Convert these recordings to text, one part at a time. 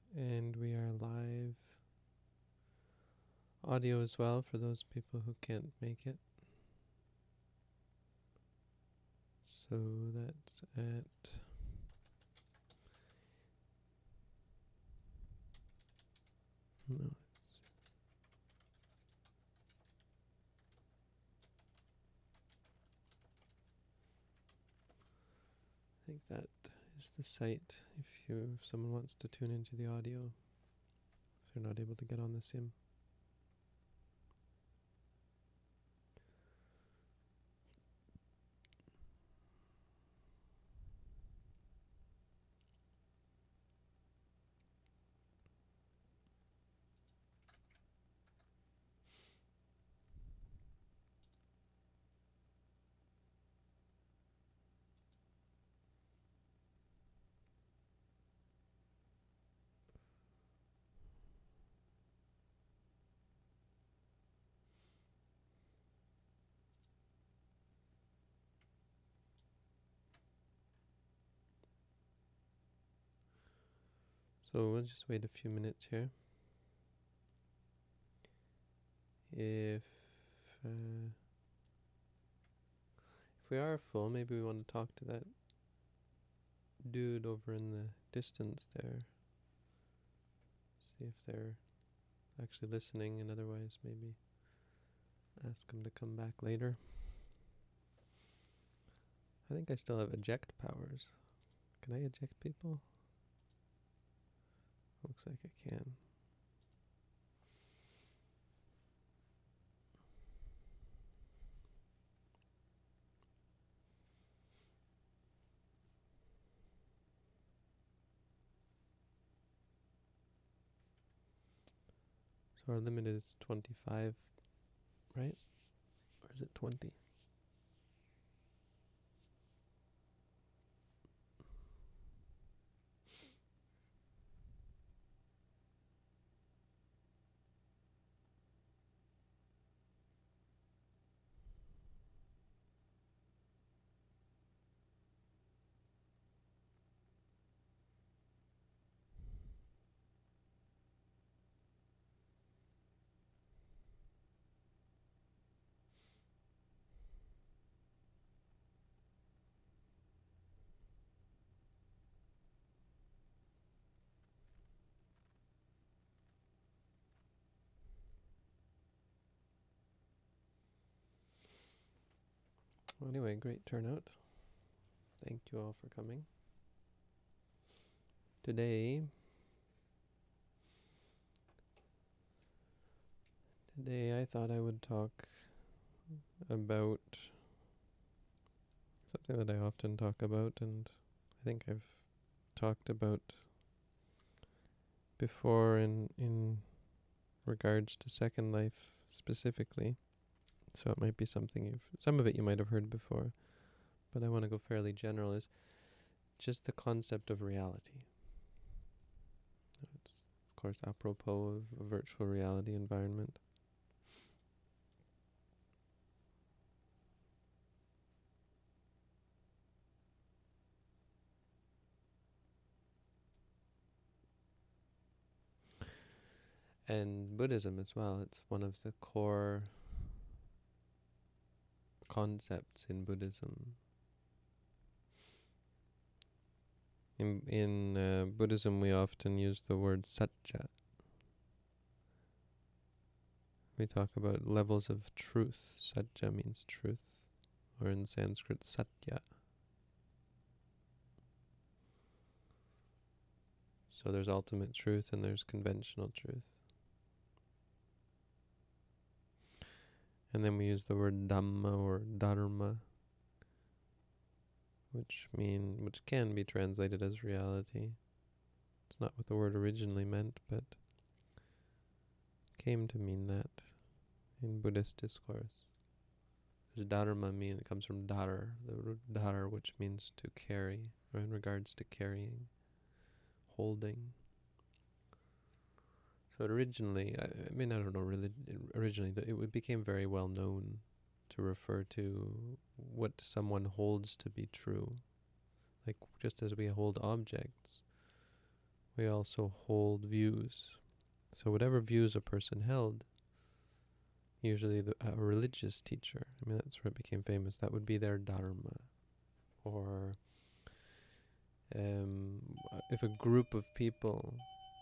And we are live audio as well for those people who can't make it. So that's at no, I think that is the site if someone wants to tune into the audio if they're not able to get on the sim. So we'll just wait a few minutes here. If we are full, maybe we want to talk to that dude over in the distance there. See if they're actually listening, and otherwise maybe ask them to come back later. I think I still have eject powers. Can I eject people? Looks like I can. So our limit is 25, right? Or is it 20? Well, anyway, great turnout. Thank you all for coming. Today I thought I would talk about something that I often talk about, and I think I've talked about before in regards to Second Life specifically. So it might be something some of it you might have heard before, but I want to go fairly general, is just the concept of reality. It's, of course, apropos of a virtual reality environment. And Buddhism as well. It's one of the core concepts in Buddhism. In Buddhism, we often use the word satya. We talk about levels of truth. Satya means truth, or in Sanskrit, satya. So there's ultimate truth and there's conventional truth. And then we use the word dhamma or dharma, which can be translated as reality. It's not what the word originally meant, but came to mean that in Buddhist discourse. Because dharma it comes from dhar, the root dhar, which means to carry, or in regards to carrying, holding. So originally, I don't know really, originally it became very well known to refer to what someone holds to be true. Like just as we hold objects, we also hold views. So whatever views a person held, usually a religious teacher, I mean, that's where it became famous, that would be their dharma. Or if a group of people,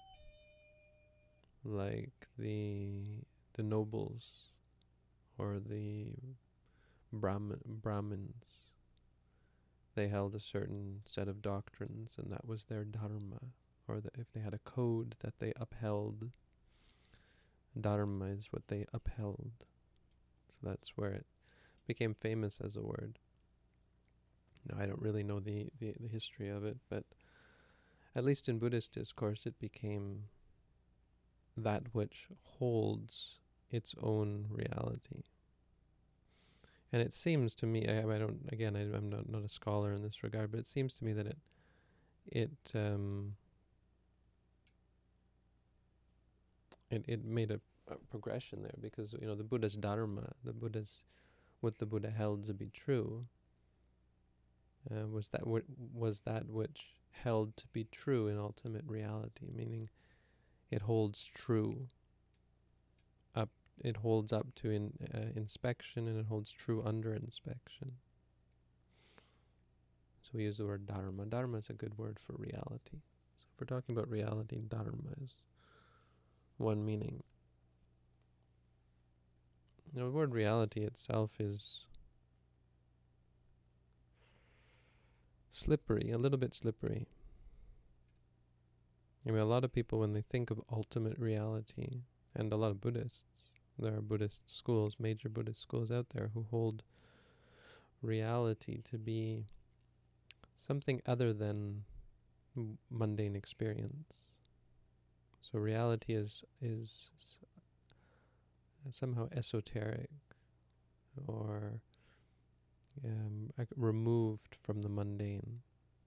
like the nobles or the Brahmins, they held a certain set of doctrines, and that was their dharma. Or if they had a code that they upheld, dharma is what they upheld. So that's where it became famous as a word. Now, I don't really know the history of it, but at least in Buddhist discourse, it became that which holds its own reality. And it seems to me, I'm not a scholar in this regard, but it seems to me that it made a progression there, because the Buddha's dharma, what the Buddha held to be true, was that which held to be true in ultimate reality, meaning it holds true up. It holds up to inspection, and it holds true under inspection. So we use the word dharma. Dharma is a good word for reality. So if we're talking about reality, dharma is one meaning. The word reality itself is slippery, a little bit slippery. I mean, a lot of people, when they think of ultimate reality, and a lot of Buddhists, there are Buddhist schools, major Buddhist schools out there, who hold reality to be something other than mundane experience. So reality is somehow esoteric, or removed from the mundane.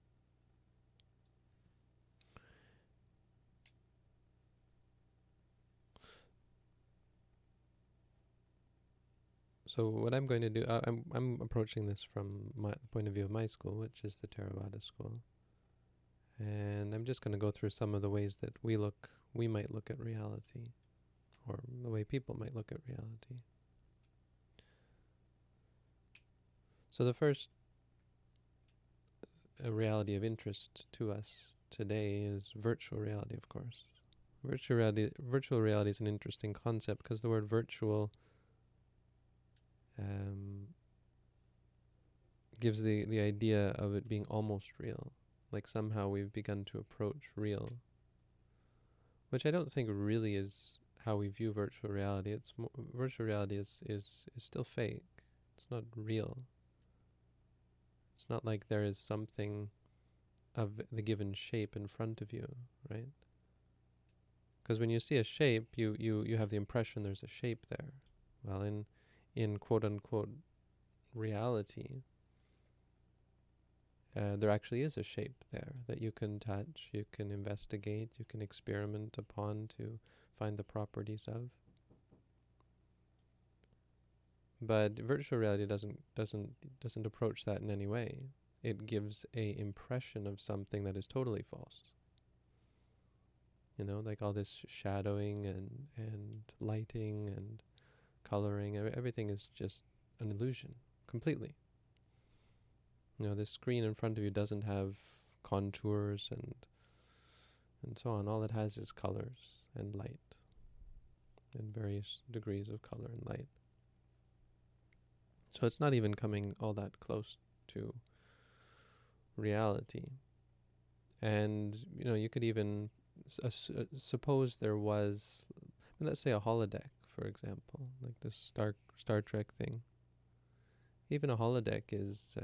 So what I'm going to do, I'm approaching this from the point of view of my school, which is the Theravada school, and I'm just going to go through some of the ways that we might look at reality, or the way people might look at reality. So the first reality of interest to us today is virtual reality, of course. Virtual reality is an interesting concept, because the word virtual gives the idea of it being almost real, like somehow we've begun to approach real, which I don't think really is how we view virtual reality. Virtual reality is still fake. It's not real. It's not like there is something of the given shape in front of you, right? Because when you see a shape, you have the impression there's a shape there. Well, in quote unquote reality, there actually is a shape there that you can touch, you can investigate, you can experiment upon to find the properties of. But virtual reality doesn't approach that in any way. It gives a impression of something that is totally false. Like all this shadowing and lighting and coloring, everything is just an illusion, completely. This screen in front of you doesn't have contours and so on. All it has is colors and light, and various degrees of color and light. So it's not even coming all that close to reality. And, you could even suppose there was, let's say a holodeck, for example, like this Star Trek thing. Even a holodeck is,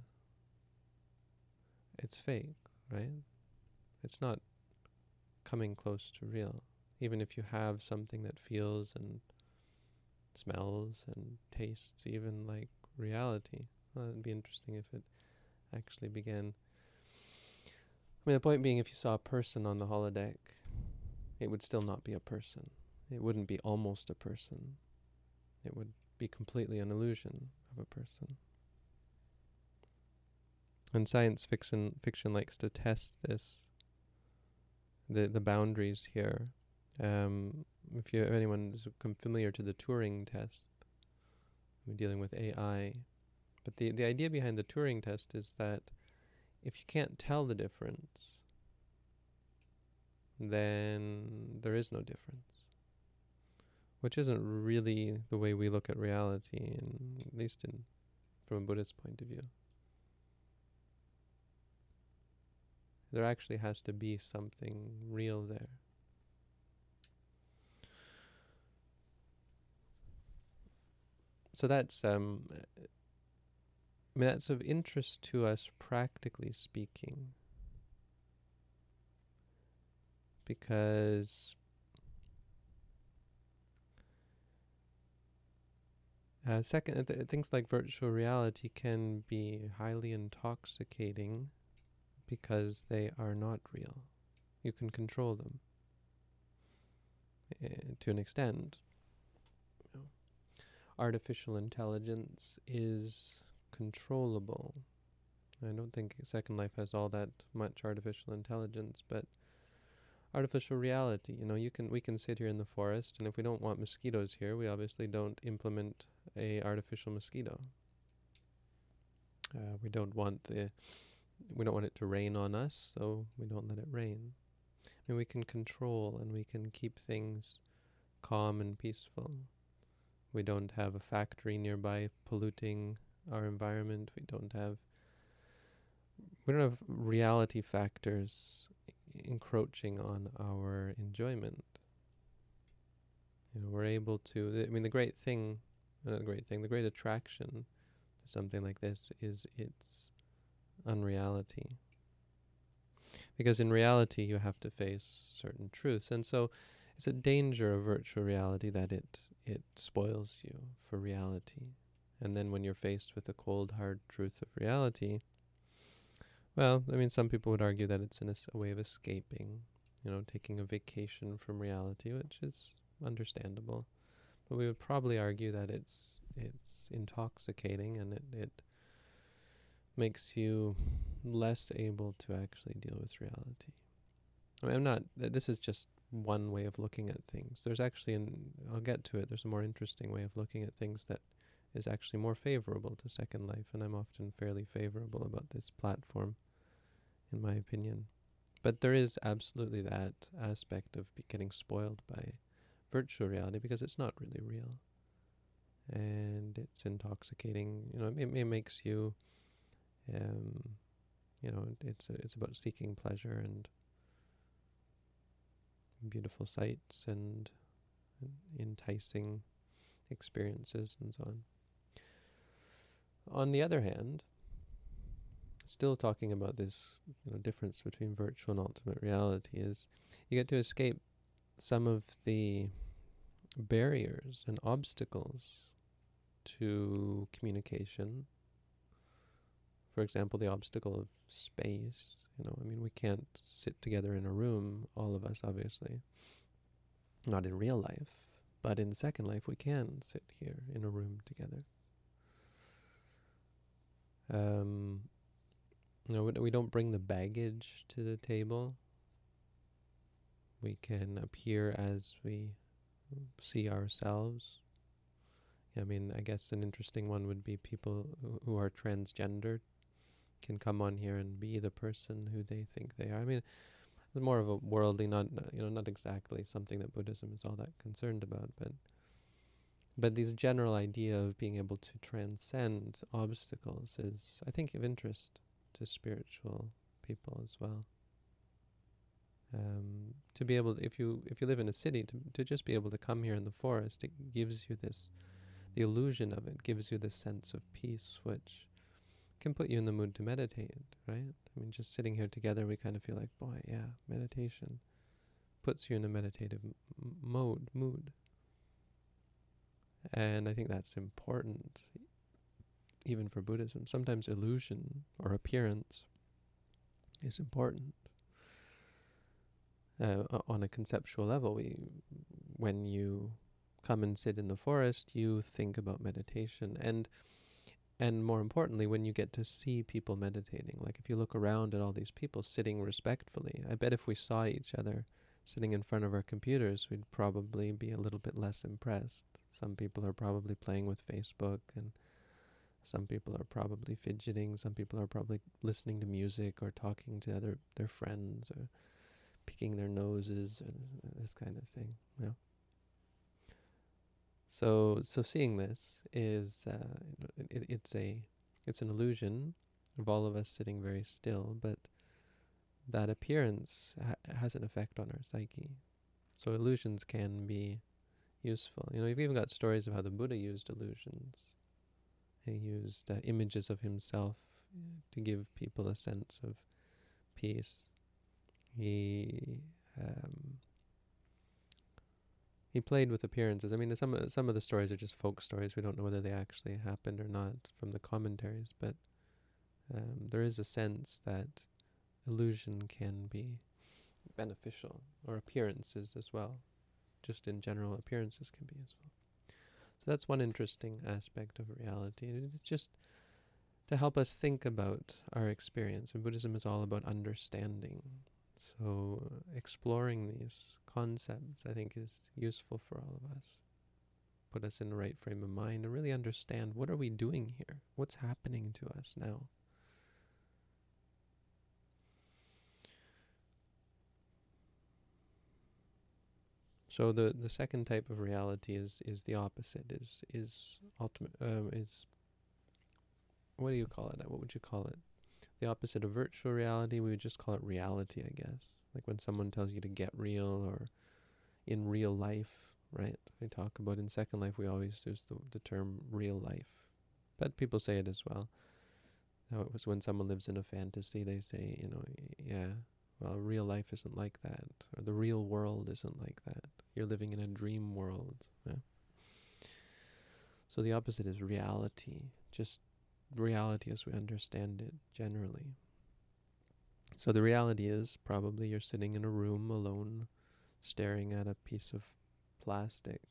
it's fake, right? It's not coming close to real. Even if you have something that feels and smells and tastes even like reality. Well, it'd be interesting if it actually began. I mean, the point being, if you saw a person on the holodeck, it would still not be a person. It wouldn't be almost a person. It would be completely an illusion of a person. And science fiction likes to test this the boundaries here. If anyone is familiar to the Turing test, we're dealing with AI. But the idea behind the Turing test is that if you can't tell the difference, then there is no difference. Which isn't really the way we look at reality, at least from a Buddhist point of view. There actually has to be something real there. So that's that's of interest to us, practically speaking, because things like virtual reality can be highly intoxicating because they are not real. You can control them to an extent. Artificial intelligence is controllable. I don't think Second Life has all that much artificial intelligence, but artificial reality, we can sit here in the forest, and if we don't want mosquitoes here, we obviously don't implement a artificial mosquito. We don't want it to rain on us, so we don't let it rain. I mean, we can control and we can keep things calm and peaceful. We don't have a factory nearby polluting our environment. We don't have reality factors encroaching on our enjoyment. We're able to, the great attraction to something like this is its unreality. Because in reality, you have to face certain truths. And so it's a danger of virtual reality that it spoils you for reality. And then when you're faced with the cold, hard truth of reality, well, some people would argue that it's a way of escaping, taking a vacation from reality, which is understandable. But we would probably argue that it's intoxicating, and it makes you less able to actually deal with reality. This is just one way of looking at things. There's actually, I'll get to it, there's a more interesting way of looking at things that is actually more favorable to Second Life, and I'm often fairly favorable about this platform, in my opinion. But there is absolutely that aspect of getting spoiled by virtual reality, because it's not really real. And it's intoxicating. It makes you, it's about seeking pleasure and beautiful sights and enticing experiences and so on. On the other hand, still talking about this difference between virtual and ultimate reality, is you get to escape some of the barriers and obstacles to communication. For example, the obstacle of space. We can't sit together in a room, all of us, obviously. Not in real life, but in Second Life, we can sit here in a room together. We don't bring the baggage to the table. We can appear as we see ourselves. I guess an interesting one would be people who are transgendered can come on here and be the person who they think they are. It's more of a worldly, not exactly something that Buddhism is all that concerned about, but this general idea of being able to transcend obstacles is, I think, of interest to spiritual people as well. To be able, if you live in a city, to just be able to come here in the forest, it gives you the illusion of it gives you this sense of peace, which can put you in the mood to meditate, right? Just sitting here together, we kind of feel like, boy, yeah, meditation puts you in a meditative mood. And I think that's important, even for Buddhism. Sometimes illusion or appearance is important. On a conceptual level, when you come and sit in the forest, you think about meditation. And And more importantly, when you get to see people meditating, like if you look around at all these people sitting respectfully, I bet if we saw each other sitting in front of our computers, we'd probably be a little bit less impressed. Some people are probably playing with Facebook, and some people are probably fidgeting, some people are probably listening to music or talking to their friends or picking their noses or this kind of thing. Yeah. So seeing this is it's an illusion of all of us sitting very still, but that appearance has an effect on our psyche. So illusions can be useful. You've even got stories of how the Buddha used illusions. He used images of himself to give people a sense of peace. He played with appearances. I mean, some of the stories are just folk stories. We don't know whether they actually happened or not from the commentaries, but there is a sense that illusion can be beneficial, or appearances as well. Just in general, appearances can be as well. So that's one interesting aspect of reality. It's just to help us think about our experience. And Buddhism is all about understanding. So exploring these concepts, I think, is useful for all of us. Put us in the right frame of mind and really understand, what are we doing here? What's happening to us now? So the second type of reality is the opposite. Is ultimate. Is, what do you call it? What would you call it? The opposite of virtual reality, we would just call it reality, I guess. Like when someone tells you to get real, or in real life, right? We talk about in Second Life, we always use the term real life. But people say it as well. Now, it was when someone lives in a fantasy, they say, yeah, well, real life isn't like that, or the real world isn't like that. You're living in a dream world. Yeah? So the opposite is reality, just reality as we understand it generally. So the reality is probably you're sitting in a room alone, staring at a piece of plastic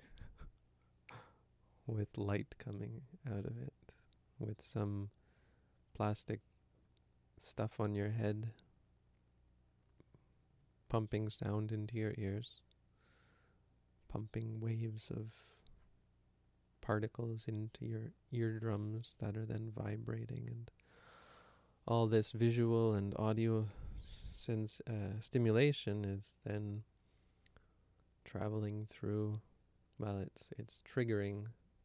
with light coming out of it, with some plastic stuff on your head, pumping sound into your ears, pumping waves of particles into your eardrums that are then vibrating, and all this visual and audio stimulation is then traveling through, well, it's triggering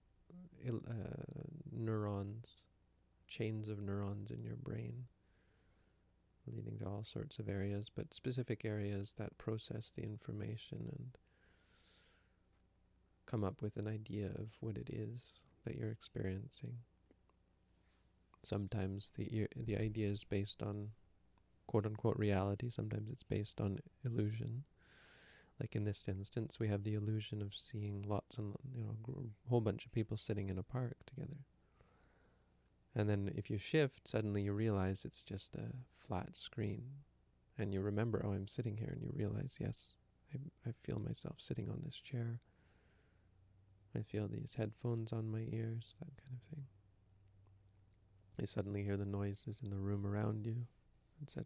neurons, chains of neurons in your brain, leading to all sorts of areas, but specific areas that process the information and come up with an idea of what it is that you're experiencing. Sometimes the idea is based on quote-unquote reality, sometimes it's based on illusion. Like in this instance, we have the illusion of seeing lots and, a whole bunch of people sitting in a park together. And then if you shift, suddenly you realize it's just a flat screen. And you remember, oh, I'm sitting here, and you realize, yes, I feel myself sitting on this chair. I feel these headphones on my ears, that kind of thing. You suddenly hear the noises in the room around you, etc.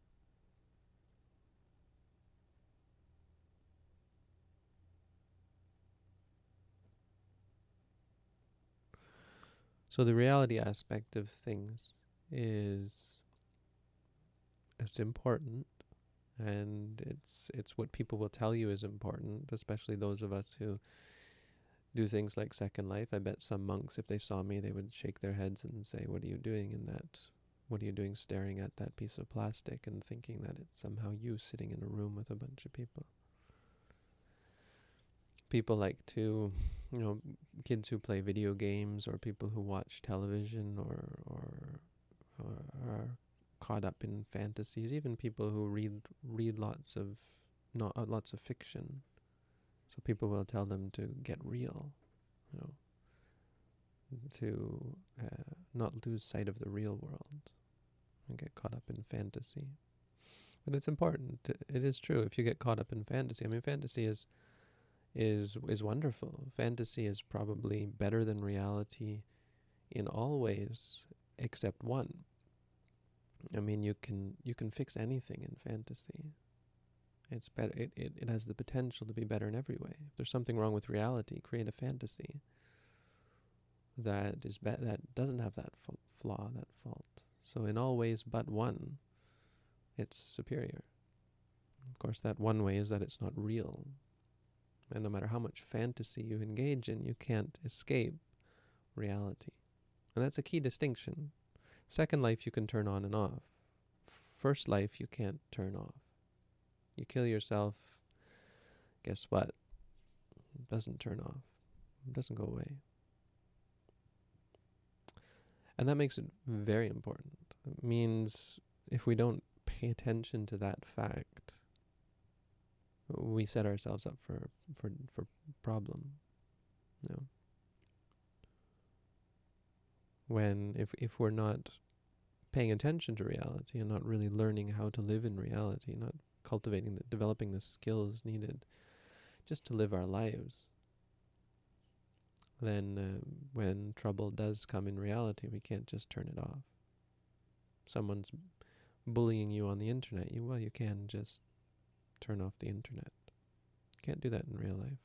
So the reality aspect of things is important, and it's what people will tell you is important, especially those of us who do things like Second Life. I bet some monks, if they saw me, they would shake their heads and say, what are you doing in that? What are you doing staring at that piece of plastic and thinking that it's somehow you sitting in a room with a bunch of people? People like to, kids who play video games, or people who watch television, or are caught up in fantasies, even people who read lots of fiction. So people will tell them to get real, to not lose sight of the real world and get caught up in fantasy. But it's important. It is true. If you get caught up in fantasy, I mean, fantasy is wonderful. Fantasy is probably better than reality in all ways except one. I mean, you can fix anything in fantasy. It's better. It has the potential to be better in every way. If there's something wrong with reality, create a fantasy that is that doesn't have that flaw, that fault. So in all ways but one, it's superior. Of course, that one way is that it's not real. And no matter how much fantasy you engage in, you can't escape reality. And that's a key distinction. Second life you can turn on and off. First life you can't turn off. You kill yourself, guess what? It doesn't turn off. It doesn't go away. And that makes it very important. It means if we don't pay attention to that fact, we set ourselves up for problem. No. When if we're not paying attention to reality and not really learning how to live in reality, not cultivating, developing the skills needed just to live our lives, then when trouble does come in reality, we can't just turn it off. Someone's bullying you on the internet, you can just turn off the internet. You can't do that in real life.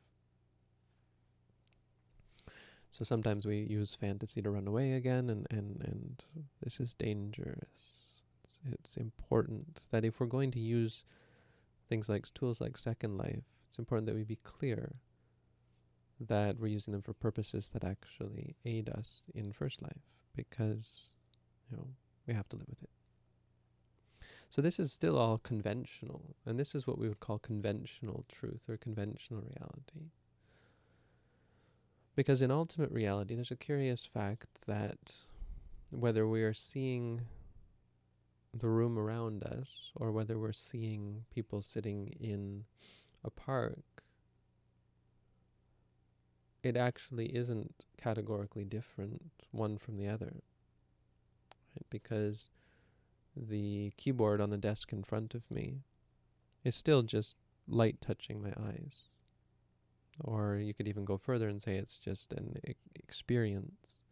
So sometimes we use fantasy to run away again, and this is dangerous. It's important that if we're going to use things like tools like Second Life, it's important that we be clear that we're using them for purposes that actually aid us in First Life, because we have to live with it. So this is still all conventional, and this is what we would call conventional truth or conventional reality. Because in ultimate reality, there's a curious fact that whether we are seeing the room around us or whether we're seeing people sitting in a park, it actually isn't categorically different one from the other. Right? Because the keyboard on the desk in front of me is still just light touching my eyes. Or you could even go further and say it's just an experience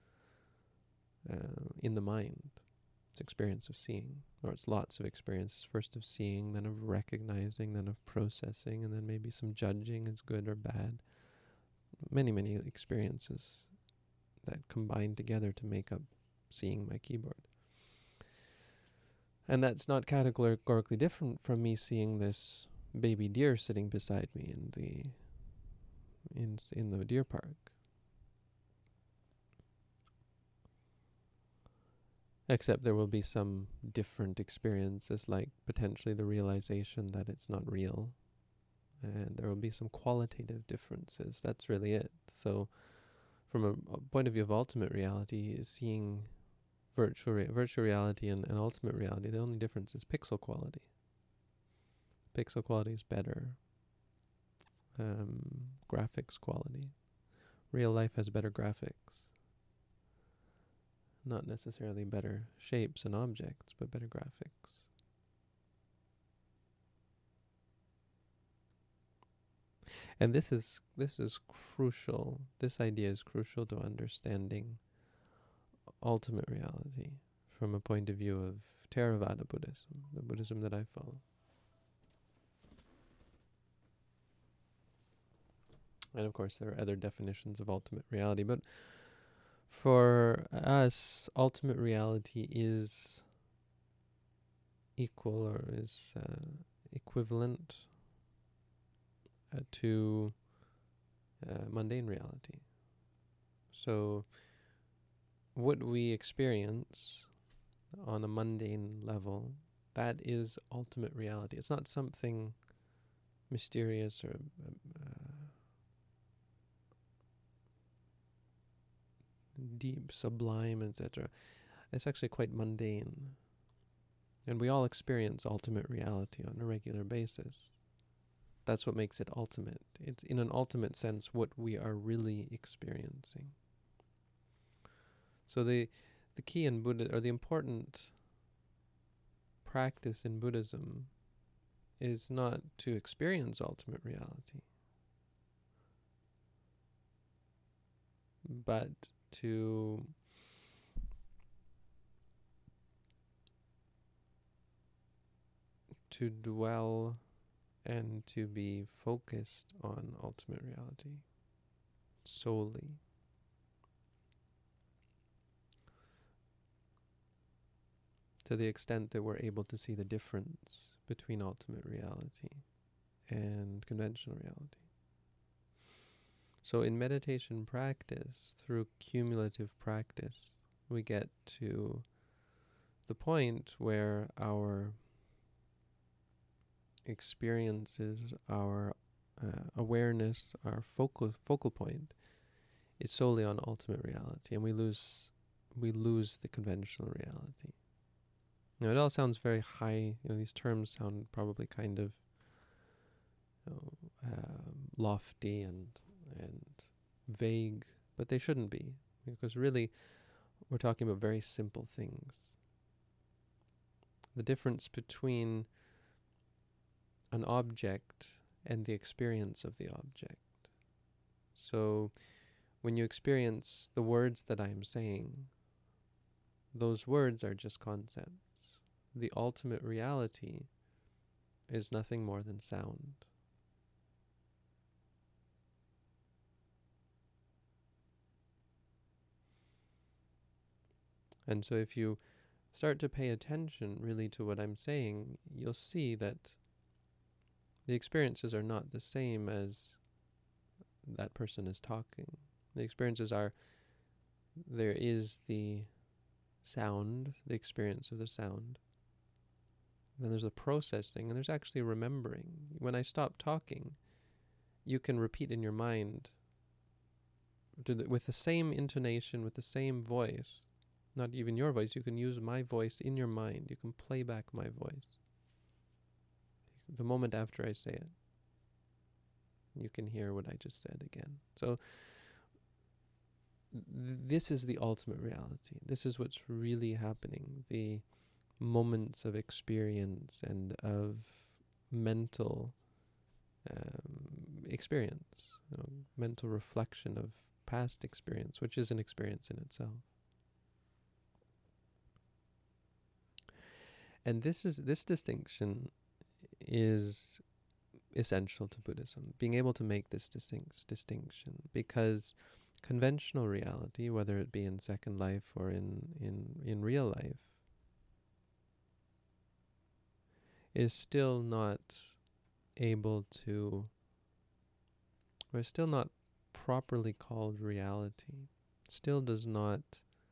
in the mind. It's experience of seeing, or it's lots of experiences. First of seeing, then of recognizing, then of processing, and then maybe some judging is good or bad. Many, many experiences that combine together to make up seeing my keyboard. And that's not categorically different from me seeing this baby deer sitting beside me in the deer park. Except there will be some different experiences, like potentially the realization that it's not real. And there will be some qualitative differences. That's really it. So from a point of view of ultimate reality, seeing virtual reality and ultimate reality, the only difference is pixel quality. Pixel quality is better. Graphics quality. Real life has better graphics. Not necessarily better shapes and objects, but better graphics. And this is crucial. This idea is crucial to understanding ultimate reality from a point of view of Theravada Buddhism, the Buddhism that I follow. And of course, there are other definitions of ultimate reality, but for us, ultimate reality is equal or is equivalent to mundane reality. So what we experience on a mundane level, that is ultimate reality. It's not something mysterious or deep, sublime, etc. It's actually quite mundane. And we all experience ultimate reality on a regular basis. That's what makes it ultimate. It's in an ultimate sense what we are really experiencing. So the key in Buddha, or the important practice in Buddhism, is not to experience ultimate reality, but to to dwell and to be focused on ultimate reality solely. To the extent that we're able to see the difference between ultimate reality and conventional reality. So in meditation practice, through cumulative practice, we get to the point where our experiences, our awareness, our focal point is solely on ultimate reality, and we lose the conventional reality. Now, it all sounds very high. These terms sound probably kind of lofty and vague, but they shouldn't be, because really we're talking about very simple things. The difference between an object and the experience of the object. So when you experience the words that I'm saying, those words are just concepts. The ultimate reality is nothing more than sound. And so if you start to pay attention really to what I'm saying, you'll see that the experiences are not the same as that person is talking. The experiences are, there is the sound, the experience of the sound. Then there's the processing, and there's actually remembering. When I stop talking, you can repeat in your mind with the same intonation, with the same voice. Not even your voice, you can use my voice in your mind. You can play back my voice. The moment after I say it, you can hear what I just said again. So this is the ultimate reality. This is what's really happening. The moments of experience and of mental experience, mental reflection of past experience, which is an experience in itself. And this distinction is essential to Buddhism, being able to make this distinction, because conventional reality, whether it be in Second Life or in real life, is still not able to, or still not properly called reality, still does not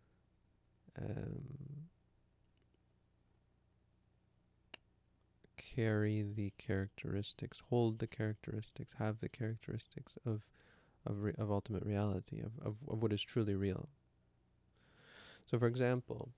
carry the characteristics, hold the characteristics, have the characteristics of ultimate reality, of what is truly real. So for example,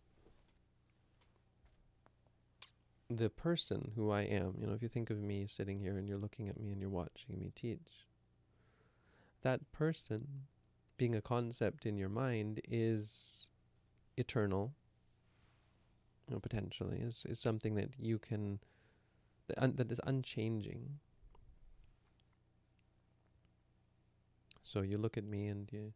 the person who I am, if you think of me sitting here and you're looking at me and you're watching me teach, that person, being a concept in your mind, is eternal, potentially, is something that you can, that is unchanging. So you look at me and you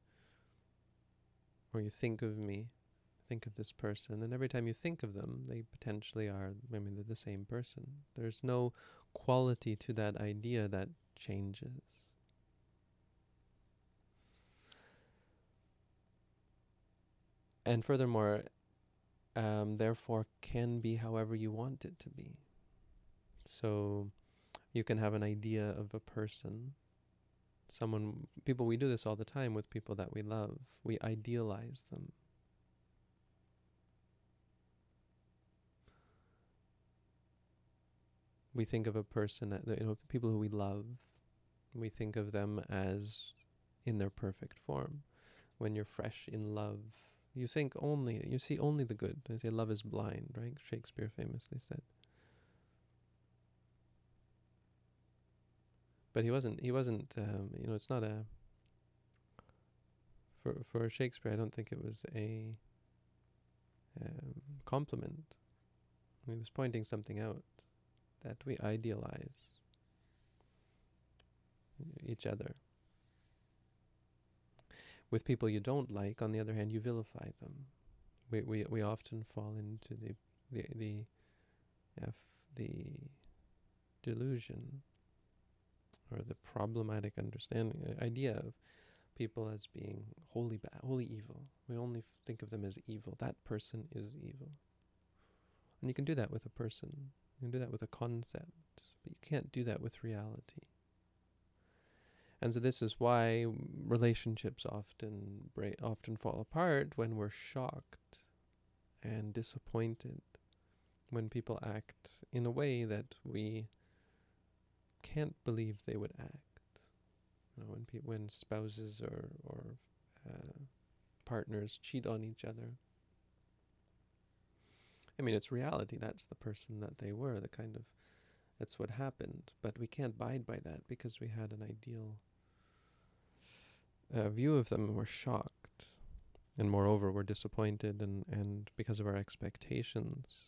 think of me, think of this person, and every time you think of them, they potentially are, they're the same person. There's no quality to that idea that changes. And furthermore, therefore can be however you want it to be. So you can have an idea of a person, we do this all the time with people that we love. We idealize them. We think of a person, people who we love, we think of them as in their perfect form. When you're fresh in love, you see only the good. They say love is blind, right? Shakespeare famously said. But he wasn't, it's not for Shakespeare, I don't think it was a compliment. He was pointing something out, that we idealize each other. With people you don't like, on the other hand, you vilify them. We often fall into the delusion, or the problematic understanding, idea of people as being wholly bad, wholly evil. We only think of them as evil. That person is evil. And you can do that with a person. You can do that with a concept, but you can't do that with reality. And so this is why relationships often fall apart when we're shocked and disappointed, when people act in a way that we can't believe they would act. When spouses or partners cheat on each other. I mean, it's reality. That's the person that they were. That's what happened. But we can't abide by that because we had an ideal view of them and we're shocked. And moreover, we're disappointed and because of our expectations.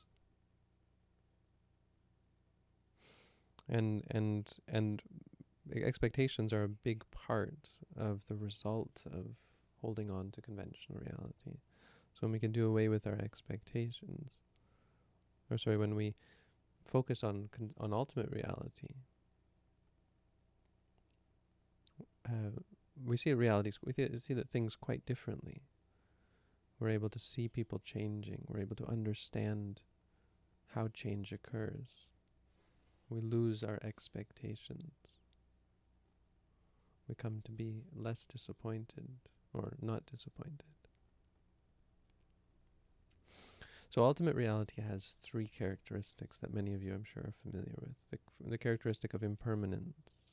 And expectations are a big part of the result of holding on to conventional reality. So when we can do away with our expectations, when we focus on ultimate reality, we see that things quite differently. We're able to see people changing. We're able to understand how change occurs. We lose our expectations. We come to be less disappointed or not disappointed. So ultimate reality has three characteristics that many of you, I'm sure, are familiar with. The characteristic of impermanence.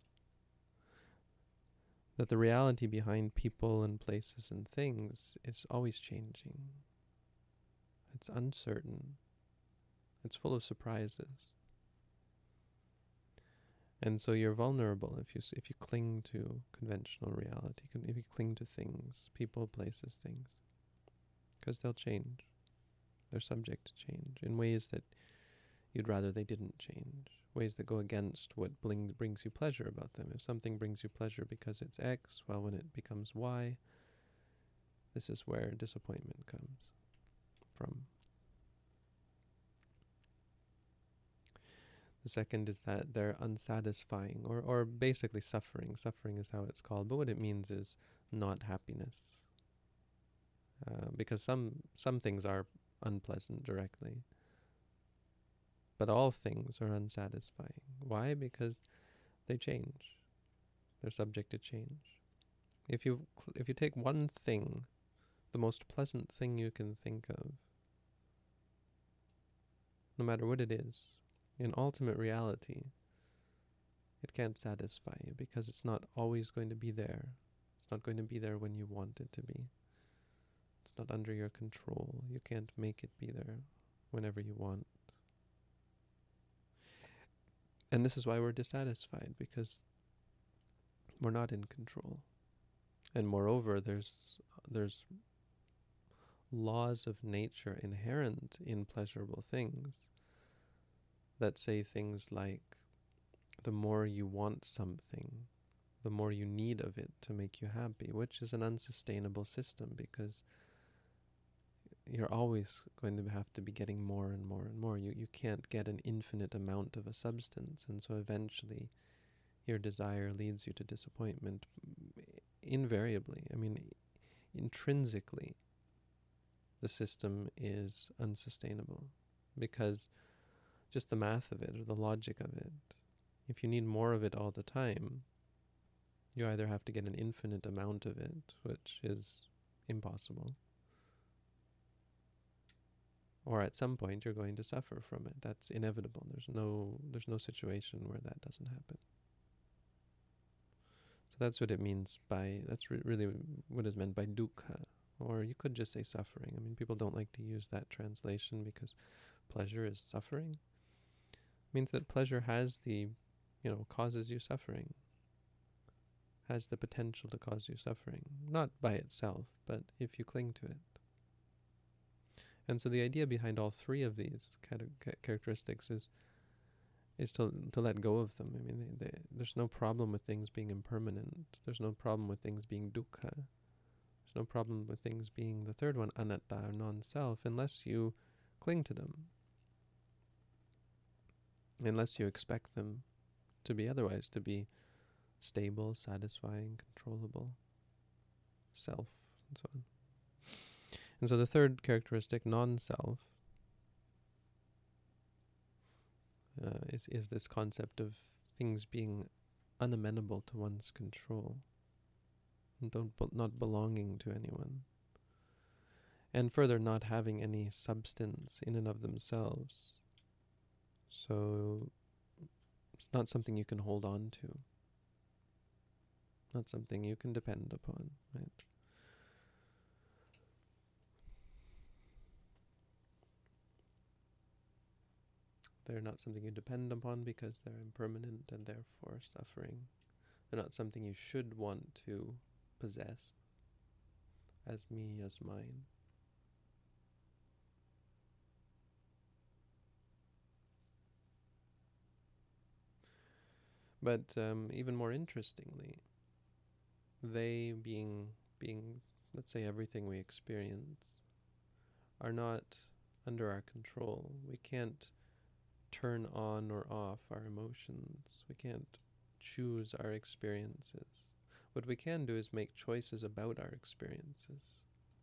That the reality behind people and places and things is always changing. It's uncertain. It's full of surprises. And so you're vulnerable if you cling to conventional reality, if you cling to things, people, places, things, because they'll change. They're subject to change in ways that you'd rather they didn't change, ways that go against what brings you pleasure about them. If something brings you pleasure because it's X, well, when it becomes Y, this is where disappointment comes from. The second is that they're unsatisfying, or basically suffering. Suffering is how it's called, but what it means is not happiness. Because some things are unpleasant directly, but all things are unsatisfying. Why? Because they change. They're subject to change. If you take one thing, the most pleasant thing you can think of, no matter what it is, in ultimate reality, it can't satisfy you because it's not always going to be there. It's not going to be there when you want it to be. It's not under your control. You can't make it be there whenever you want. And this is why we're dissatisfied, because we're not in control. And moreover, there's laws of nature inherent in pleasurable things that say things like, the more you want something, the more you need of it to make you happy, which is an unsustainable system because you're always going to have to be getting more and more and more. You can't get an infinite amount of a substance, and so eventually your desire leads you to disappointment. Invariably, I mean, intrinsically, the system is unsustainable because just the math of it, or the logic of it, if you need more of it all the time, you either have to get an infinite amount of it, which is impossible, or at some point you're going to suffer from it. That's inevitable. There's no situation where that doesn't happen. So that's what it means by, that's really what is meant by dukkha, or you could just say suffering. I mean, people don't like to use that translation because pleasure is suffering. It means that pleasure has causes you suffering, has the potential to cause you suffering, not by itself, but if you cling to it. And so the idea behind all three of these characteristics is to let go of them. I mean, there's no problem with things being impermanent. There's no problem with things being dukkha. There's no problem with things being the third one, anatta, or non-self, unless you cling to them, unless you expect them to be otherwise, to be stable, satisfying, controllable, self, and so on. And so the third characteristic, non-self, is this concept of things being unamenable to one's control, and not belonging to anyone, and further not having any substance in and of themselves. So it's not something you can hold on to, not something you can depend upon, right? They're not something you depend upon because they're impermanent and therefore suffering. They're not something you should want to possess as me, as mine. But even more interestingly, they being, let's say, everything we experience, are not under our control. We can't turn on or off our emotions. We can't choose our experiences. What we can do is make choices about our experiences.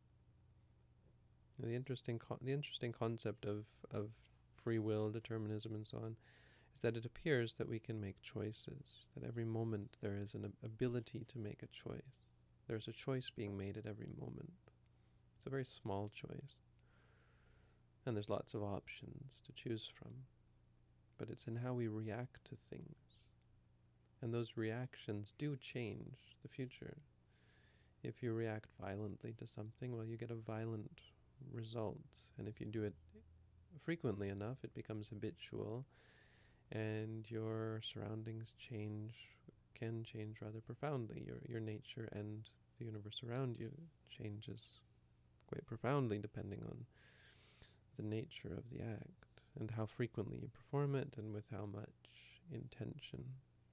The interesting concept of free will, determinism, and so on, is that it appears that we can make choices, that every moment there is an ability to make a choice. There's a choice being made at every moment. It's a very small choice. And there's lots of options to choose from. But it's in how we react to things. And those reactions do change the future. If you react violently to something, well, you get a violent result. And if you do it frequently enough, it becomes habitual, and your surroundings can change rather profoundly. Your nature and the universe around you changes quite profoundly depending on the nature of the act and how frequently you perform it and with how much intention.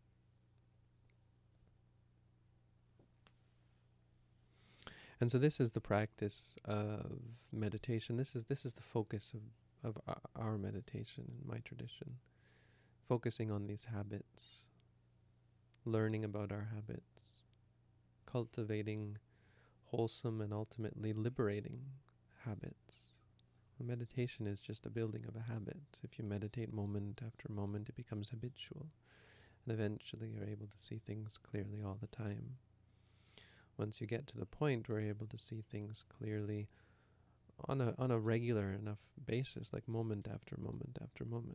And so this is the practice of meditation. This is the focus of our meditation in my tradition. Focusing on these habits, learning about our habits, cultivating wholesome and ultimately liberating habits. Meditation is just a building of a habit. If you meditate moment after moment, it becomes habitual. And eventually you're able to see things clearly all the time. Once you get to the point where you're able to see things clearly on a regular enough basis, like moment after moment after moment,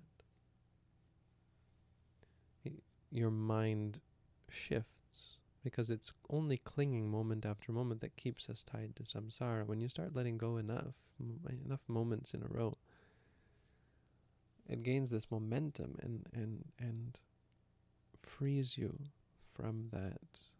your mind shifts, because it's only clinging moment after moment that keeps us tied to samsara. When you start letting go enough moments in a row, it gains this momentum and frees you from that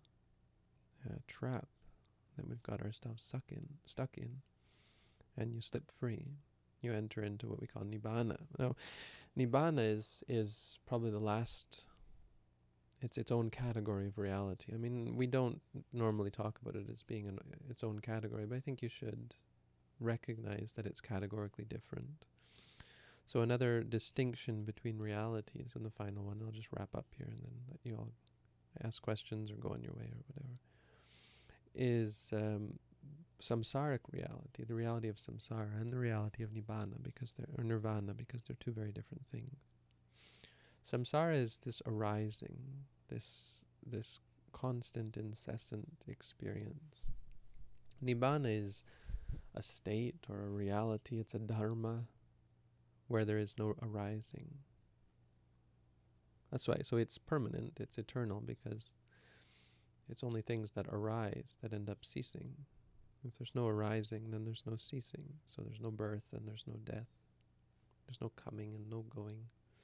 trap that we've got ourselves stuck in, and you slip free. You enter into what we call nibbana. Now, nibbana is probably the last. It's its own category of reality. I mean, we don't normally talk about it as being its own category, but I think you should recognize that it's categorically different. So another distinction between realities, and the final one, I'll just wrap up here and then let you all ask questions or go on your way or whatever, is samsaric reality, the reality of samsara, and the reality of nibbana, or nirvana, because they're two very different things. Samsara is this arising, this constant, incessant experience. Nibbana is a state or a reality, it's a dharma where there is no arising. That's right, so it's permanent, it's eternal, because it's only things that arise that end up ceasing. If there's no arising, then there's no ceasing. So there's no birth and there's no death. There's no coming and no going.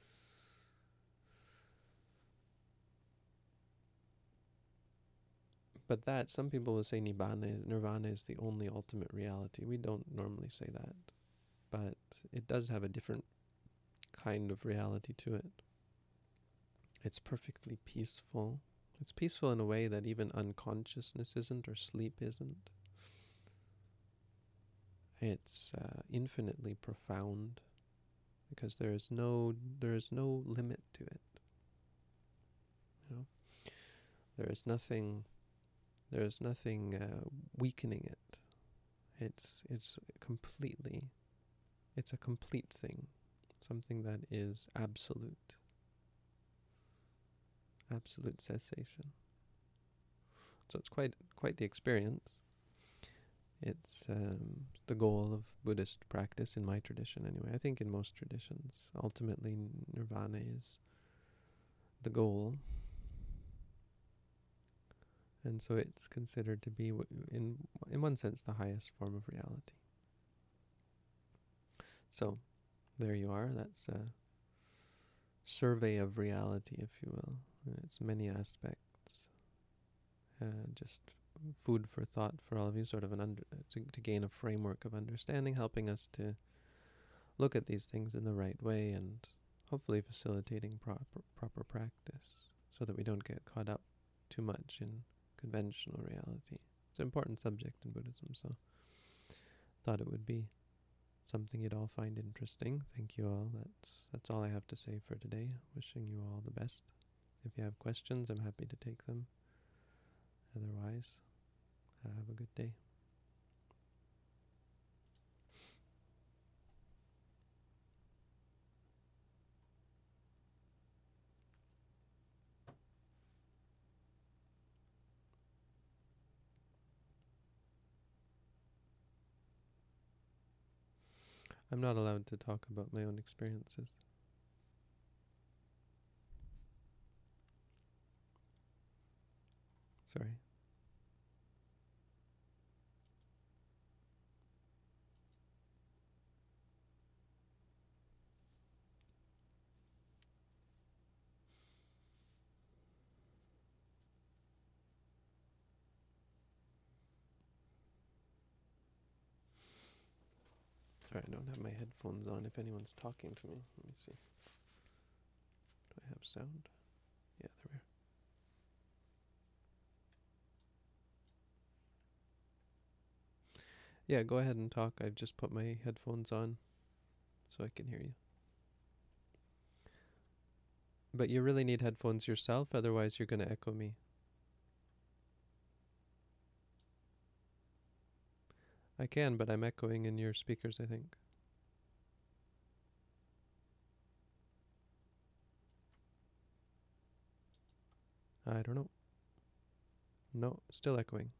But that, some people will say nirvana is the only ultimate reality. We don't normally say that. But it does have a different kind of reality to it. It's perfectly peaceful. It's peaceful in a way that even unconsciousness isn't, or sleep isn't. It's infinitely profound, because there is no limit to it. There is nothing. There is nothing weakening it. It's completely. It's a complete thing, something that is absolute. Absolute cessation. So it's quite the experience. It's the goal of Buddhist practice in my tradition anyway. I think in most traditions, ultimately nirvana is the goal. And so it's considered to be, in one sense, the highest form of reality. So there you are. That's a survey of reality, if you will. In its many aspects. Just food for thought for all of you, sort of to gain a framework of understanding, helping us to look at these things in the right way, and hopefully facilitating proper practice, so that we don't get caught up too much in conventional reality. It's an important subject in Buddhism, so thought it would be something you'd all find interesting. Thank you all. That's all I have to say for today. Wishing you all the best. If you have questions, I'm happy to take them. Otherwise, have a good day. I'm not allowed to talk about my own experiences. Sorry. Sorry, I don't have my headphones on if anyone's talking to me. Let me see. Do I have sound? Yeah, there we are. Yeah, go ahead and talk. I've just put my headphones on so I can hear you. But you really need headphones yourself, otherwise you're going to echo me. I can, but I'm echoing in your speakers, I think. I don't know. No, still echoing.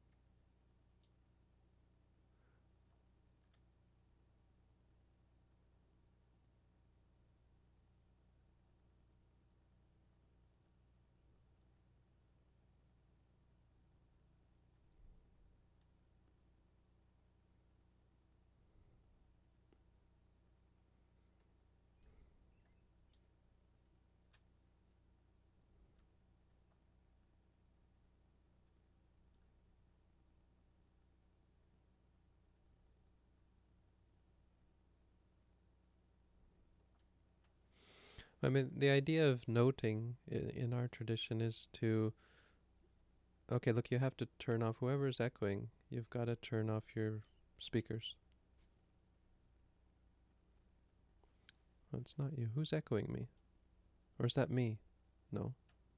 I mean, the idea of noting in our tradition is to... Okay, look, you have to turn off whoever's echoing. You've got to turn off your speakers. Oh, it's not you. Who's echoing me? Or is that me? No.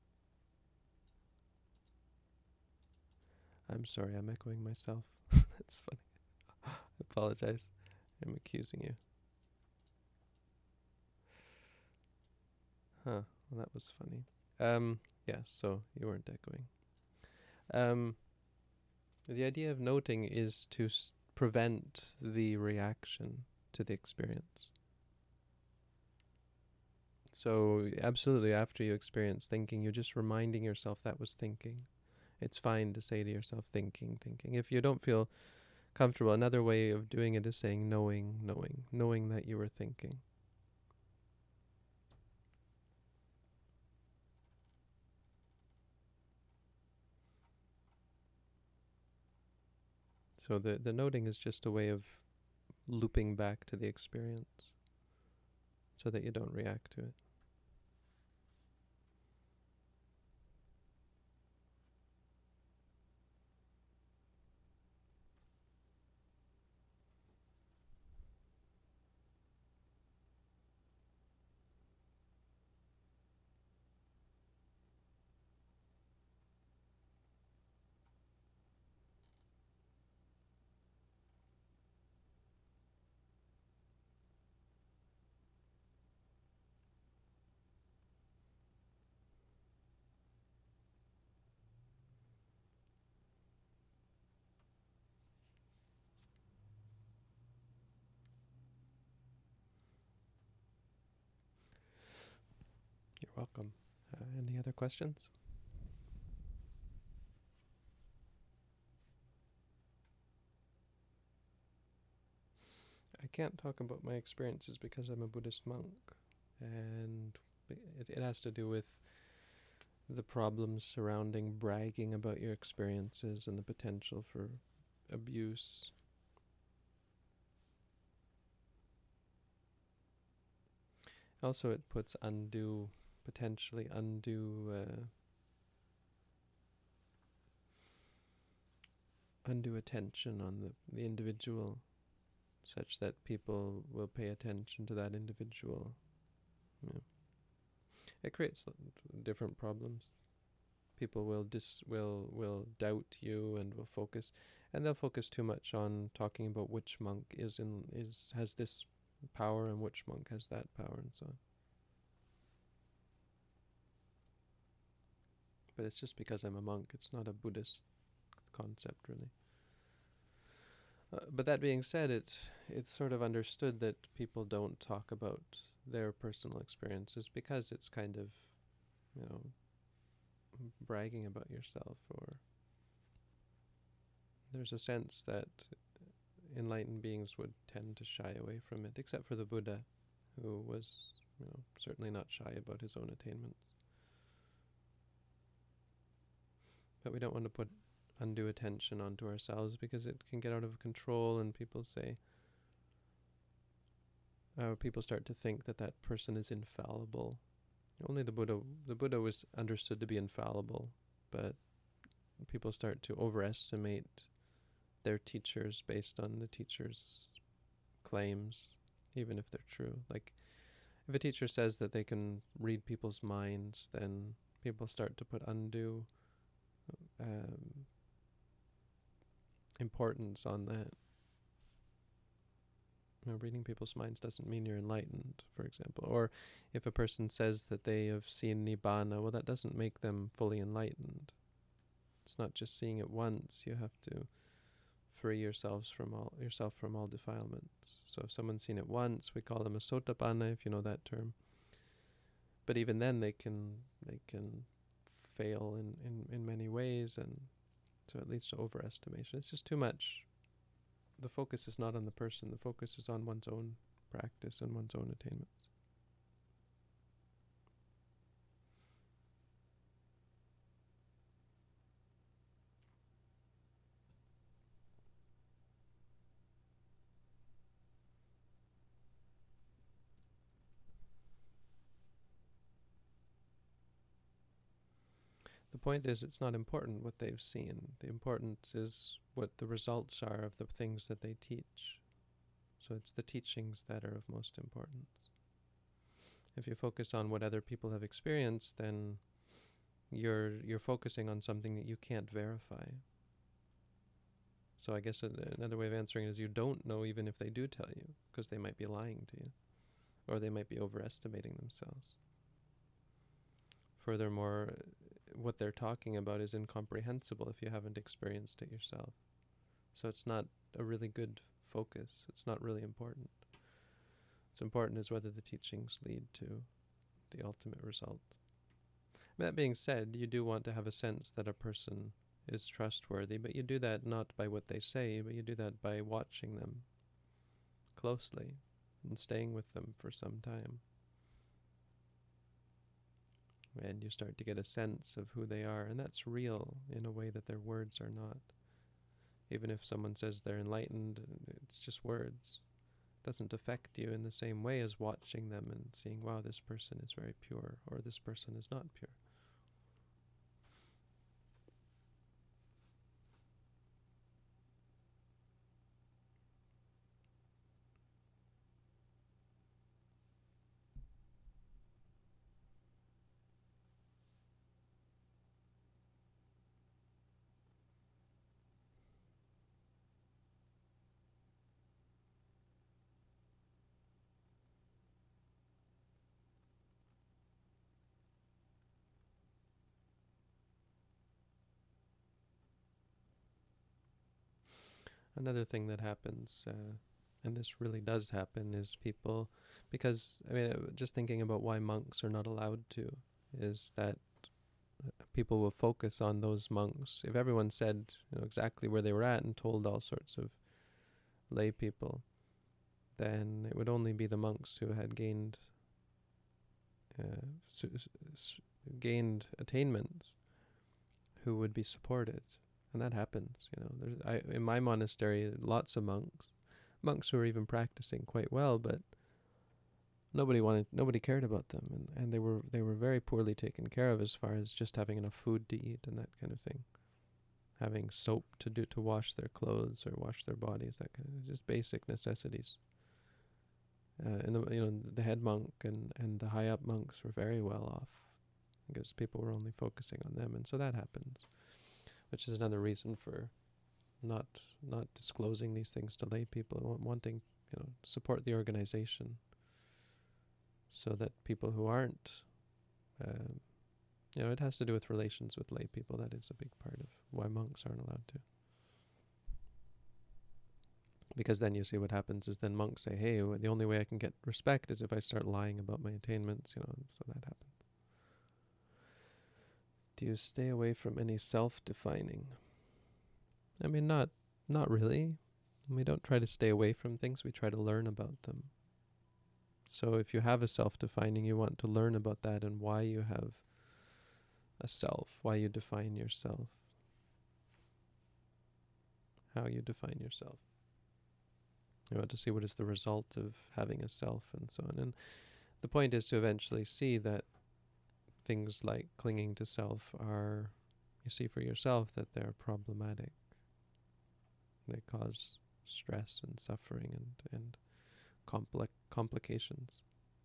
I'm sorry, I'm echoing myself. That's funny. I apologize. I'm accusing you. Huh. Well, that was funny. Yeah, so you weren't echoing. The idea of noting is to prevent the reaction to the experience. So absolutely, after you experience thinking, you're just reminding yourself that was thinking. It's fine to say to yourself, thinking, thinking. If you don't feel comfortable, another way of doing it is saying knowing, knowing, knowing that you were thinking. So the noting is just a way of looping back to the experience so that you don't react to it. welcome. Any other questions? I can't talk about my experiences because I'm a Buddhist monk, and it has to do with the problems surrounding bragging about your experiences and the potential for abuse. Also, it puts potentially undue attention on the individual, such that people will pay attention to that individual. Yeah. It creates different problems. People will doubt you and will focus, and they'll focus too much on talking about which monk has this power and which monk has that power and so on. But it's just because I'm a monk. It's not a Buddhist concept, really. But that being said, it's sort of understood that people don't talk about their personal experiences because it's kind of, bragging about yourself, or there's a sense that enlightened beings would tend to shy away from it, except for the Buddha, who was, certainly not shy about his own attainments. But we don't want to put undue attention onto ourselves because it can get out of control, and people start to think that person is infallible. Only the Buddha was understood to be infallible, but people start to overestimate their teachers based on the teacher's claims, even if they're true. Like, if a teacher says that they can read people's minds, then people start to put undue importance on that. Reading people's minds doesn't mean you're enlightened, for example. Or if a person says that they have seen Nibbana, well, that doesn't make them fully enlightened. It's not just seeing it once. You have to free yourself from all defilements. So if someone's seen it once, we call them a Sotapanna, if you know that term. But even then, they can fail in many ways, and so it leads to overestimation. It's just too much. The focus is not on the person. The focus is on one's own practice and one's own attainments. The point is, it's not important what they've seen. The importance is what the results are of the things that they teach. So it's the teachings that are of most importance. If you focus on what other people have experienced, then you're focusing on something that you can't verify. So I guess another way of answering it is you don't know even if they do tell you, because they might be lying to you, or they might be overestimating themselves. Furthermore, what they're talking about is incomprehensible if you haven't experienced it yourself. So it's not a really good focus. It's not really important. What's important is whether the teachings lead to the ultimate result. That being said, you do want to have a sense that a person is trustworthy, but you do that not by what they say, but you do that by watching them closely and staying with them for some time. And you start to get a sense of who they are, and that's real in a way that their words are not. Even if someone says they're enlightened, it's just words. It doesn't affect you in the same way as watching them and seeing, wow, this person is very pure, or this person is not pure. Another thing that happens, and this really does happen, is people, because, just thinking about why monks are not allowed to is that people will focus on those monks. If everyone said, exactly where they were at and told all sorts of lay people, then it would only be the monks who had gained gained attainments who would be supported, and that happens. In my monastery, lots of monks who are even practicing quite well, but nobody cared about them, and they were very poorly taken care of as far as just having enough food to eat and that kind of thing, having soap to wash their clothes or wash their bodies, that kind of just basic necessities. And the head monk and the high up monks were very well off because people were only focusing on them, and so that happens, which is another reason for not disclosing these things to lay people, wanting support the organization, so that people who aren't, it has to do with relations with lay people. That is a big part of why monks aren't allowed to. Because then you see what happens is then monks say, hey, the only way I can get respect is if I start lying about my attainments, and so that happens. Do you stay away from any self-defining? I mean, not really. We don't try to stay away from things, we try to learn about them. So if you have a self-defining, you want to learn about that and why you have a self, why you define yourself, how you define yourself. You want to see what is the result of having a self and so on. And the point is to eventually see that things like clinging to self are, you see for yourself that they're problematic. They cause stress and suffering and complications.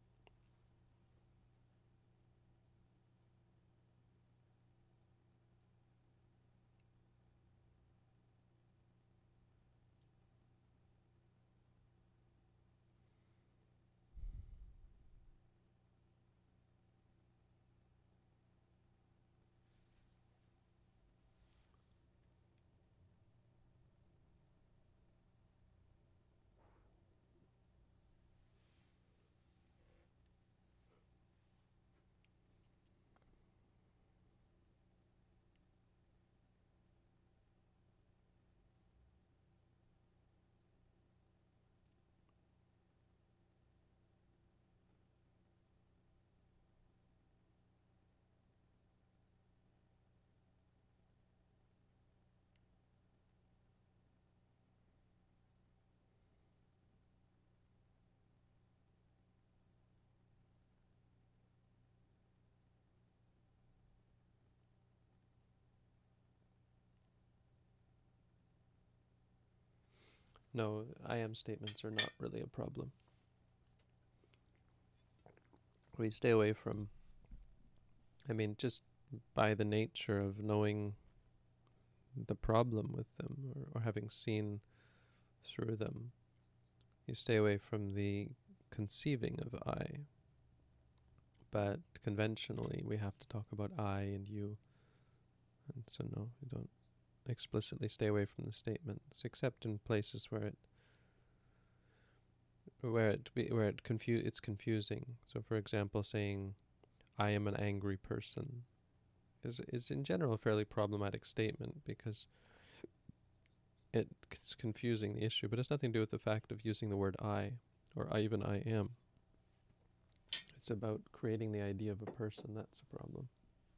No, I am statements are not really a problem. We stay away from, just by the nature of knowing the problem with them or having seen through them, you stay away from the conceiving of I. But conventionally, we have to talk about I and you. And so no, we don't explicitly stay away from the statements, except in places where it's confusing. So, for example, saying "I am an angry person" is in general a fairly problematic statement because it's confusing the issue, but it's nothing to do with the fact of using the word "I" or even "I am." It's about creating the idea of a person. That's a problem.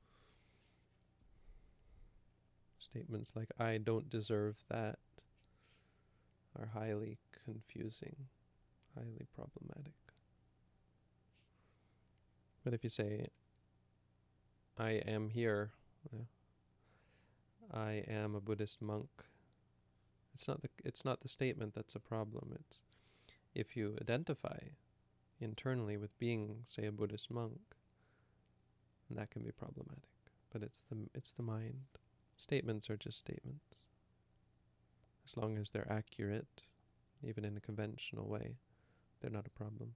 Statements like "I don't deserve that" are highly confusing, highly problematic. But if you say, I am here, I am a Buddhist monk, it's not the statement that's a problem. It's if you identify internally with being, say, a Buddhist monk, that can be problematic. But it's the mind. Statements are just statements. As long as they're accurate, even in a conventional way, they're not a problem.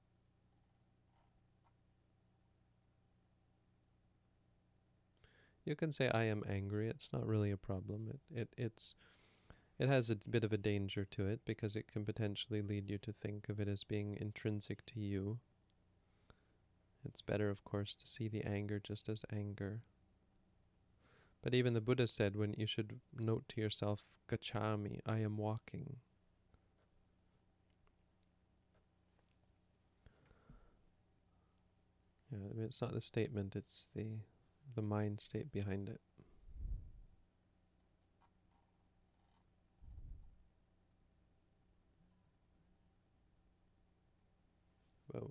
You can say I am angry. It's not really a problem. It has a bit of a danger to it because it can potentially lead you to think of it as being intrinsic to you. It's better, of course, to see the anger just as anger. But even the Buddha said when you should note to yourself, gacchami, I am walking. Yeah, I mean, it's not the statement, it's the mind state behind it. Whoa.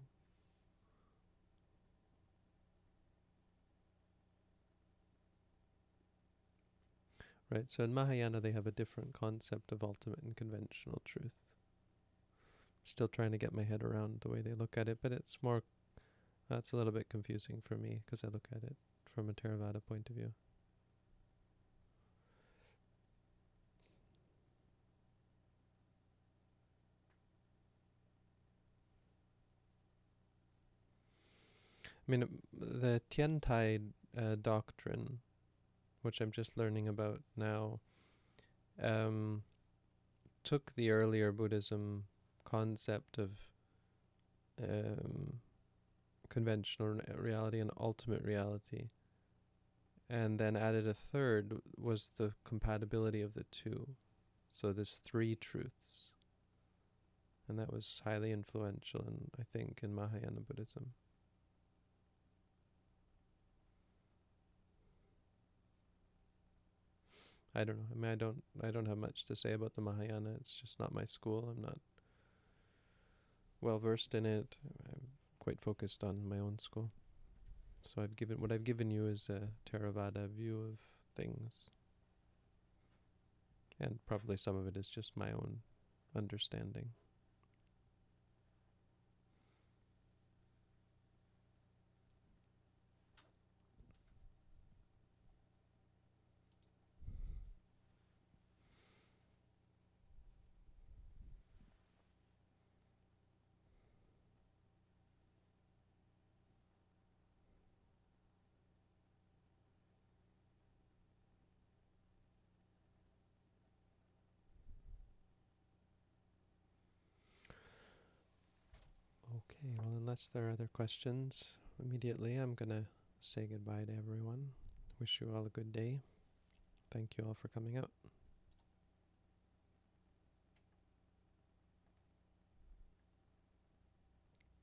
Right, so in Mahayana they have a different concept of ultimate and conventional truth. Still trying to get my head around the way they look at it, but it's more, that's a little bit confusing for me because I look at it from a Theravada point of view. I mean, the Tiantai doctrine, which I'm just learning about now, took the earlier Buddhism concept of conventional reality and ultimate reality, and then added a third, was the compatibility of the two. So there's three truths, and that was highly influential, I think, in Mahayana Buddhism. I don't know. I mean, I don't have much to say about the Mahayana. It's just not my school. I'm not well versed in it. I'm quite focused on my own school. So what I've given you is a Theravada view of things, and probably some of it is just my own understanding. Okay, well, unless there are other questions, immediately I'm going to say goodbye to everyone. Wish you all a good day. Thank you all for coming out.